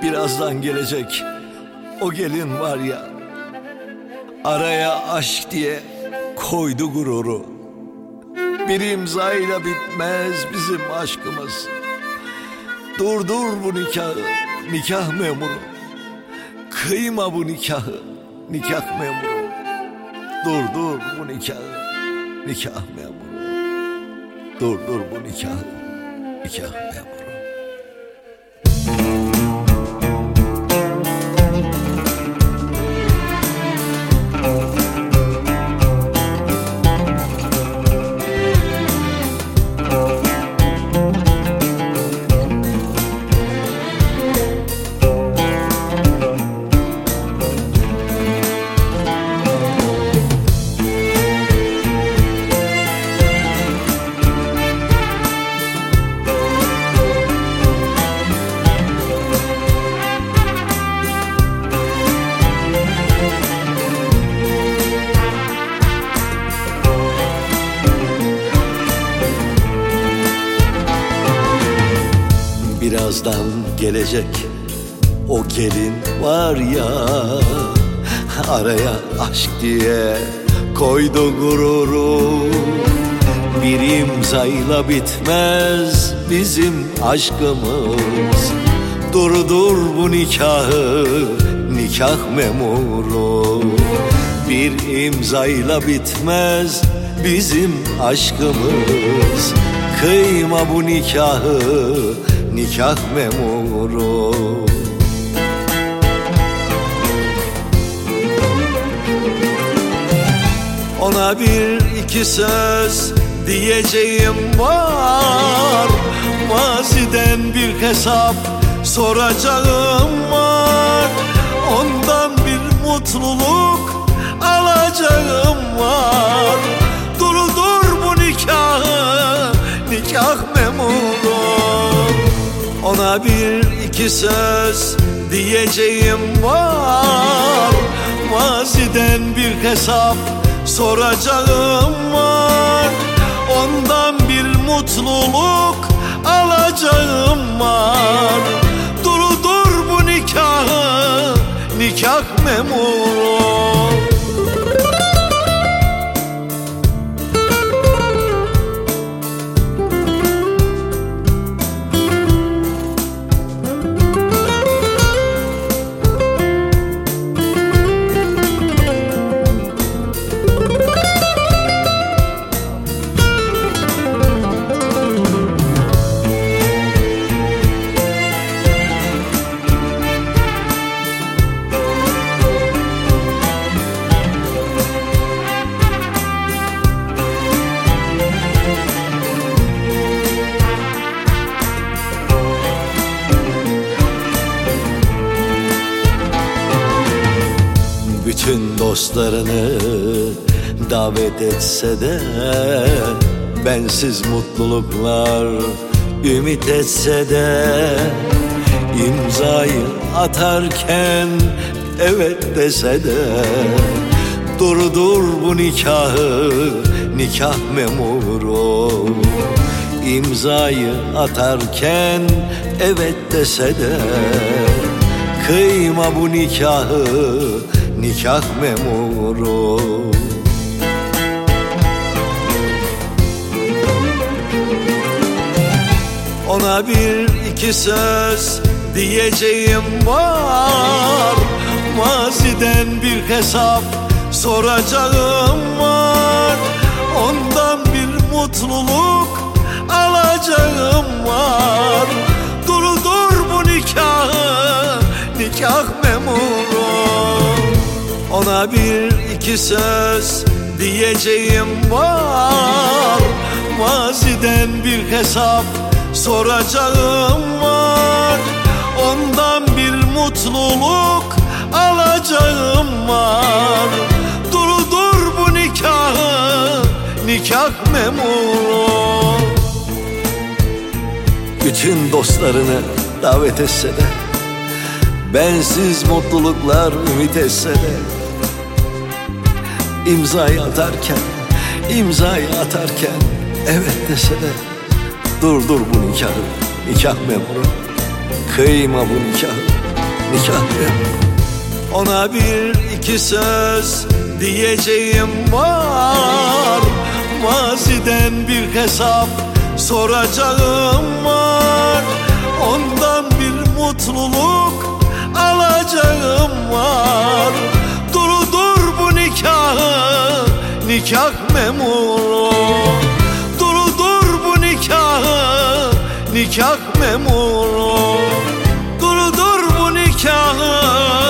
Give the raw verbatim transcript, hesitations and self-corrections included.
Birazdan gelecek o gelin var ya, araya aşk diye koydu gururu. Bir imzayla bitmez bizim aşkımız. Durdur bu nikahı, nikah memuru. Kıyma bu nikahı, nikah memuru. Durdur bu nikahı, nikah memuru. Durdur bu nikahı, nikah memuru. Birazdan gelecek o gelin var ya, araya aşk diye koydu gururu. Bir imzayla bitmez bizim aşkımız. Durdur bu nikahı, nikah memuru. Bir imzayla bitmez bizim aşkımız. Kıyma bu nikahı, nikah memuru. Ona bir iki söz diyeceğim var. Maziden bir hesap soracağım var. Ondan bir mutluluk alacağım var. Durdur bu nikahı, nikah memuru. Ona bir iki söz diyeceğim var. Maziden bir hesap soracağım var. Ondan bir mutluluk alacağım var. Durdur bu nikahı, nikah memuru. Bütün dostlarını davet etse de, bensiz mutluluklar ümit etse de, imzayı atarken evet dese de, durdur bu nikahı, nikah memuru. İmzayı atarken evet dese de, kıyma bu nikahı, nikah memuru. Ona bir iki söz diyeceğim var. Maziden bir hesap soracağım var. Ondan bir mutluluk alacağım var. Durdur bu nikahı, nikah memuru. Ona bir iki söz diyeceğim var. Maziden bir hesap soracağım var. Ondan bir mutluluk alacağım var. Durdur bu nikahı, nikah memuru. Bütün dostlarını davet etse de, bensiz mutluluklar ümit etse de, imzayı atarken, imzayı atarken evet dese de, durdur bu nikahı, nikah memuru. Kıyma bu nikahı, nikah memuru. Ona bir iki söz diyeceğim var, maziden bir hesap soracağım var. Ondan bir mutluluk alacağım var. Dur dur bu nikahı, nikah memuru. Dur dur bu nikahı, nikah memuru. Dur dur bu nikahı,